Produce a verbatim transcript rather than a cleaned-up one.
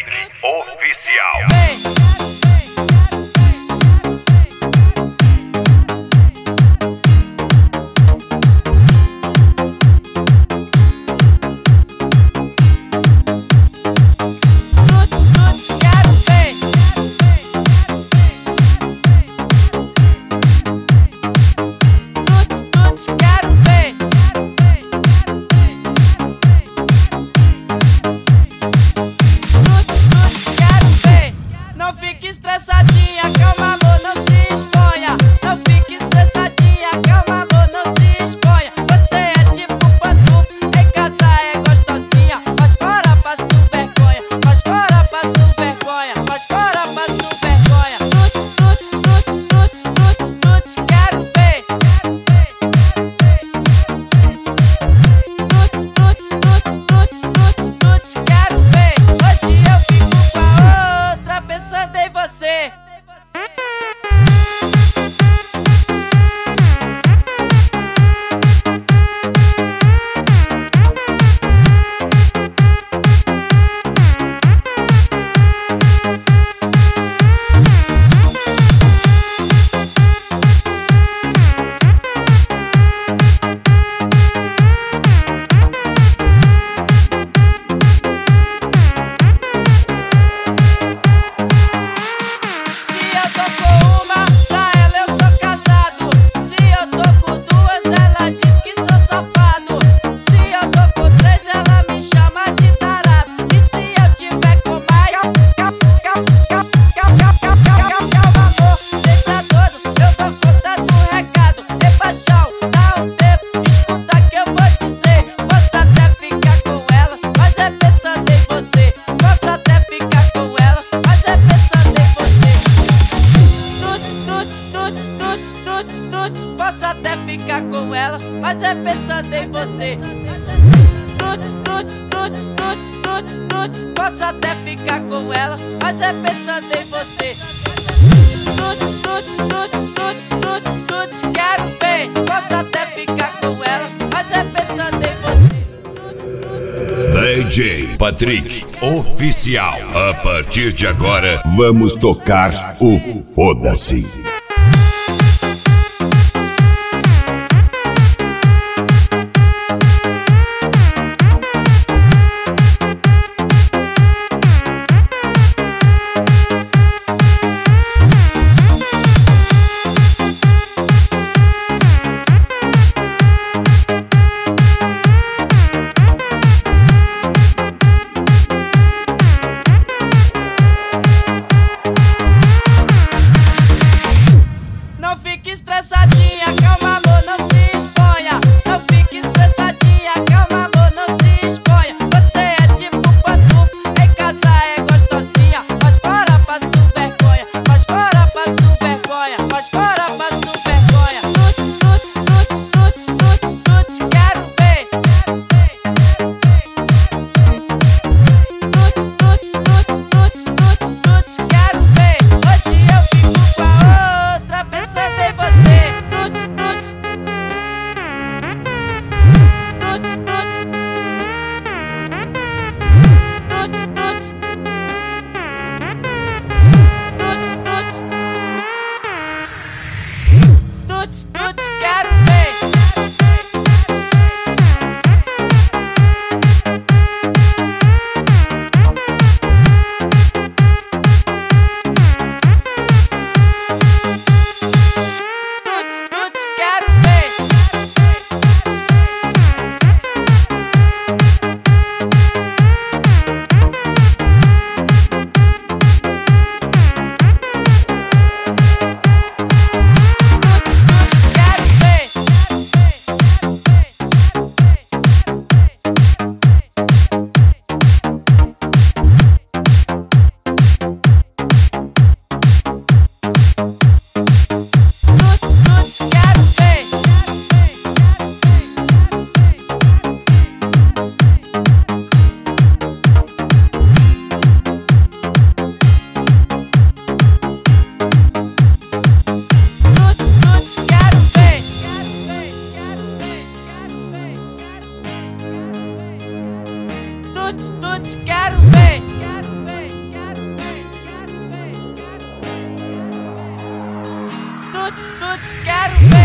Oficial. Posso até ficar com elas, mas é pensando em você. Tuts, tuts, tuts, tuts, tuts, tuts. Posso até ficar com elas, mas é pensando em você. Tuts, tuts, tuts, tuts, tuts, tuts. Quero ver. Posso até ficar com elas, mas é pensando em você. D J Patrick Oficial. A partir de agora, vamos tocar o Foda-se. tuts, quero ver